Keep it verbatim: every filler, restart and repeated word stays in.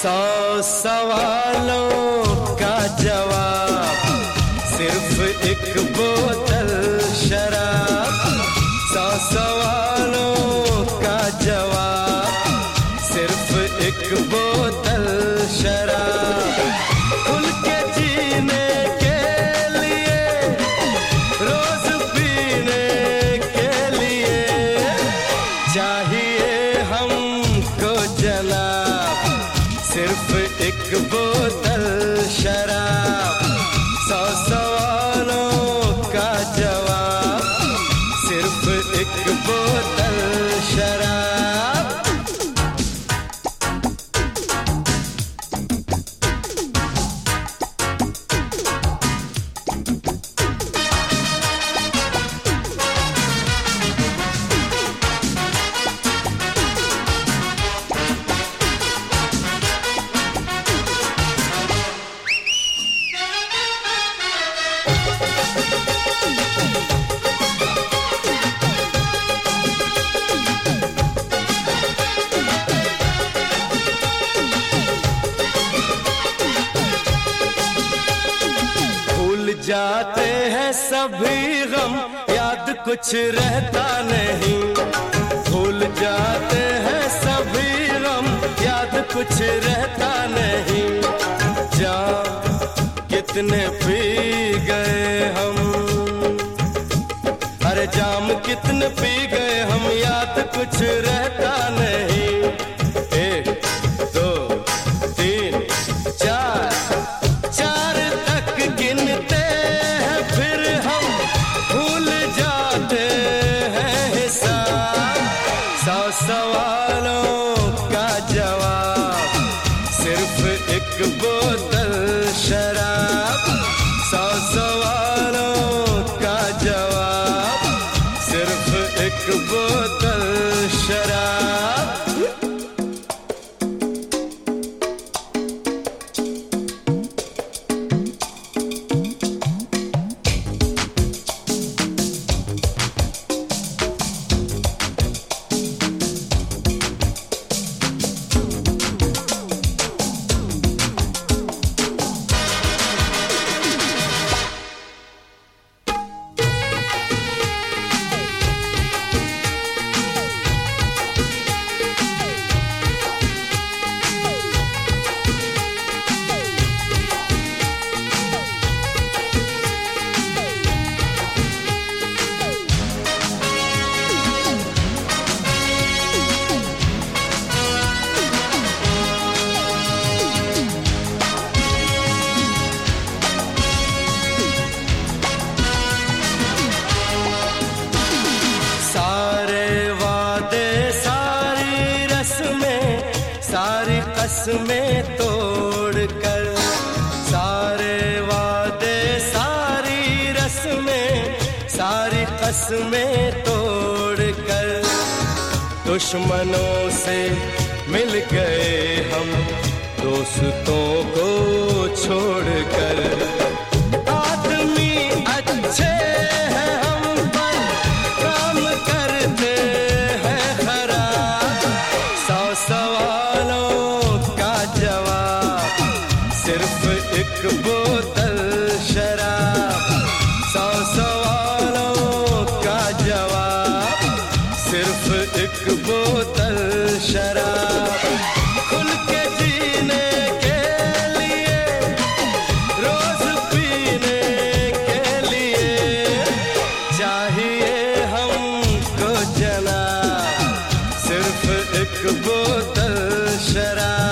सौ सवालों का जवाब सिर्फ एक बोतल शराब। सौ सवालों का जवाब सिर्फ एक बोतल शराब। खुल के जीने के लिए रोज पीने के लिए चाहिए हमको जनाब सिर्फ एक बोतल शराब। सौ सवालों का जवाब सिर्फ एक बोतल शराब। जाते हैं सभी गम याद कुछ रहता नहीं। भूल जाते हैं सभी गम याद कुछ रहता नहीं। जाम कितने पी गए हम, अरे जाम कितने पी गए हम याद कुछ रहता नहीं। एक दो तीन चार चार तक गिनते सौ सवालों का जवाब सिर्फ एक बोतल शराब। सौ सवालों का जवाब सिर्फ एक बोतल शराब। सारी कसमें तोड़ कर, सारे वादे सारी रस्में सारी कसमें तोड़ कर दुश्मनों से मिल गए हम दोस्तों को छोड़ कर। आदमी अच्छे हैं हम पर काम करते हैं खराब। सौ सवालों का जवाब सिर्फ एक बोतल शराब। सौ सवालों का जवाब सिर्फ एक बोतल शराब। खुल के जीने के लिए रोज पीने के लिए चाहिए हमको जनाब सिर्फ एक बोतल शराब।